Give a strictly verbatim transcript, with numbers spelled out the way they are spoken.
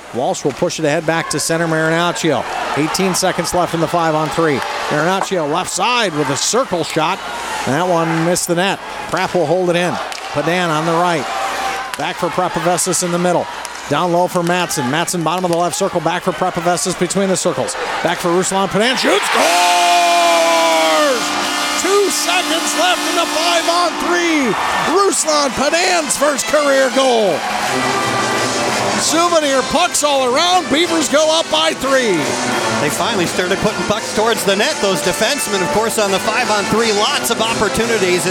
Walsh will push it ahead back to center. Marinaccio. eighteen seconds left in the five on three. Marinaccio left side with a circle shot. And that one missed the net. Pratt will hold it in. Padan on the right. Back for Prepavestis in the middle. Down low for Matson. Matson bottom of the left circle. Back for Prepavestis between the circles. Back for Ruslan Padan. Shoots. Scores! Two seconds left in the five on three. Ruslan Padan's first career goal. Souvenir pucks all around. Beavers go up by three. They finally started putting pucks towards the net. Those defensemen, of course, on the five on three. Lots of opportunities.